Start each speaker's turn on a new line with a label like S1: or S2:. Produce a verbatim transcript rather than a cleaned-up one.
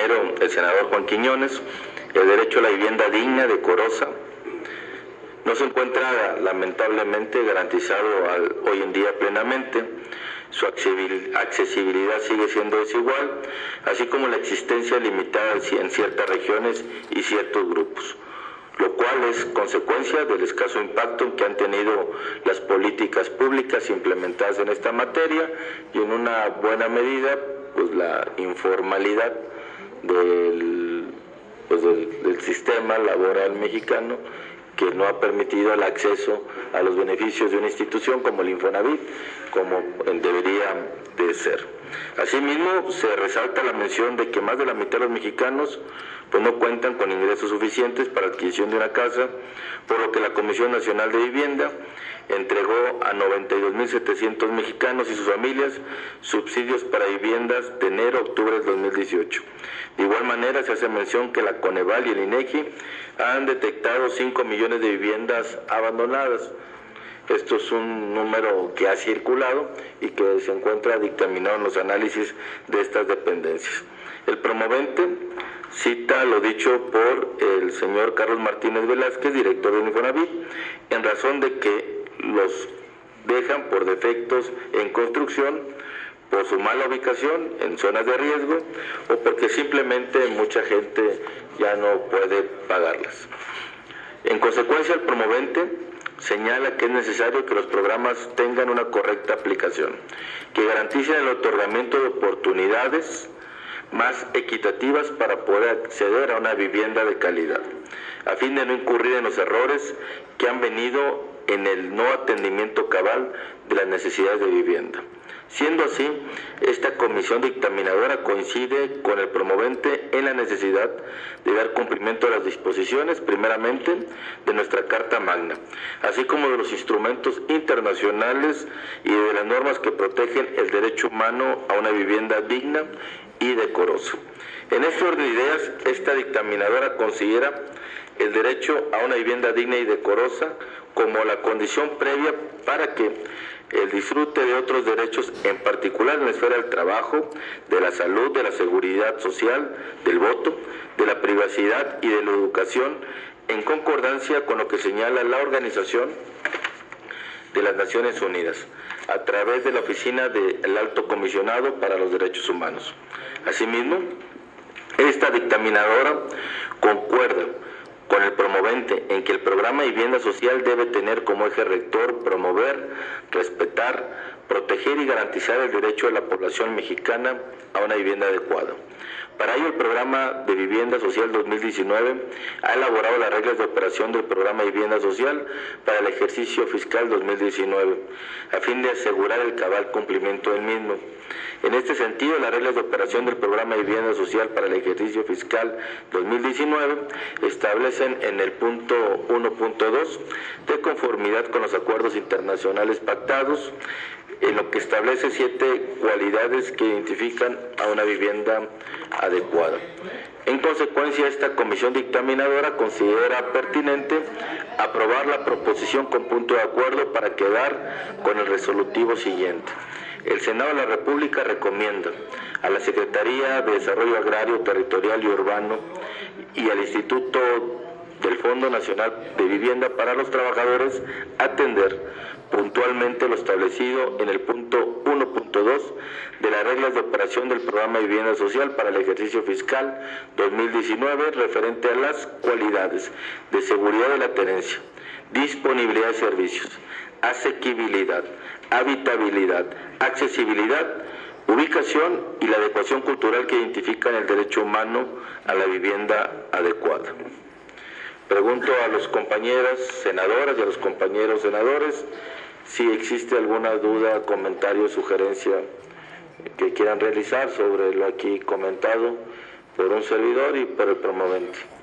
S1: compañero, el senador Juan Quiñones, el derecho a la vivienda digna, decorosa, no se encuentra lamentablemente garantizado al, hoy en día plenamente. Su accesibilidad sigue siendo desigual, así como la existencia limitada en ciertas regiones y ciertos grupos, lo cual es consecuencia del escaso impacto que han tenido las políticas públicas implementadas en esta materia y en una buena medida pues la informalidad del, pues, del, del sistema laboral mexicano, que no ha permitido el acceso a los beneficios de una institución como el Infonavit, como debería de ser. Asimismo, se resalta la mención de que más de la mitad de los mexicanos pues, no cuentan con ingresos suficientes para la adquisición de una casa, por lo que la Comisión Nacional de Vivienda entregó a noventa y dos mil setecientos mexicanos y sus familias subsidios para viviendas de enero a octubre del dos mil dieciocho. De igual manera, se hace mención que la Coneval y el INEGI han detectado cinco millones de viviendas abandonadas. Esto es un número que ha circulado y que se encuentra dictaminado en los análisis de estas dependencias. El promovente cita lo dicho por el señor Carlos Martínez Velázquez, director del Infonavit, en razón de que los dejan por defectos en construcción, por su mala ubicación en zonas de riesgo o porque simplemente mucha gente ya no puede pagarlas. En consecuencia, el promovente señala que es necesario que los programas tengan una correcta aplicación, que garanticen el otorgamiento de oportunidades más equitativas para poder acceder a una vivienda de calidad, a fin de no incurrir en los errores que han venido en el no atendimiento cabal de las necesidades de vivienda. Siendo así, esta comisión dictaminadora coincide con el promovente en la necesidad de dar cumplimiento a las disposiciones, primeramente, de nuestra Carta Magna, así como de los instrumentos internacionales y de las normas que protegen el derecho humano a una vivienda digna y decorosa. En este orden de ideas, esta dictaminadora considera el derecho a una vivienda digna y decorosa como la condición previa para que el disfrute de otros derechos, en particular en la esfera del trabajo, de la salud, de la seguridad social, del voto, de la privacidad y de la educación, en concordancia con lo que señala la Organización de las Naciones Unidas, a través de la Oficina del Alto Comisionado para los Derechos Humanos. Asimismo, esta dictaminadora concuerda con el promovente en que el programa de vivienda social debe tener como eje rector promover, respetar, proteger y garantizar el derecho de la población mexicana a una vivienda adecuada. Para ello, el Programa de Vivienda Social dos mil diecinueve ha elaborado las reglas de operación del Programa de Vivienda Social para el ejercicio fiscal dos mil diecinueve, a fin de asegurar el cabal cumplimiento del mismo. En este sentido, las reglas de operación del Programa de Vivienda Social para el ejercicio fiscal dos mil diecinueve establecen en el punto uno punto dos, de conformidad con los acuerdos internacionales pactados, en lo que establece siete cualidades que identifican a una vivienda adecuada. En consecuencia, esta comisión dictaminadora considera pertinente aprobar la proposición con punto de acuerdo para quedar con el resolutivo siguiente. El Senado de la República recomienda a la Secretaría de Desarrollo Agrario, Territorial y Urbano y al Instituto del Fondo Nacional de Vivienda para los Trabajadores atender puntualmente lo establecido en el punto uno punto dos de las reglas de operación del Programa de Vivienda Social para el ejercicio fiscal dos mil diecinueve referente a las cualidades de seguridad de la tenencia, disponibilidad de servicios, asequibilidad, habitabilidad, accesibilidad, ubicación y la adecuación cultural que identifican el derecho humano a la vivienda adecuada. Pregunto a los compañeras senadoras y a los compañeros senadores si existe alguna duda, comentario, sugerencia que quieran realizar sobre lo aquí comentado por un servidor y por el promovente.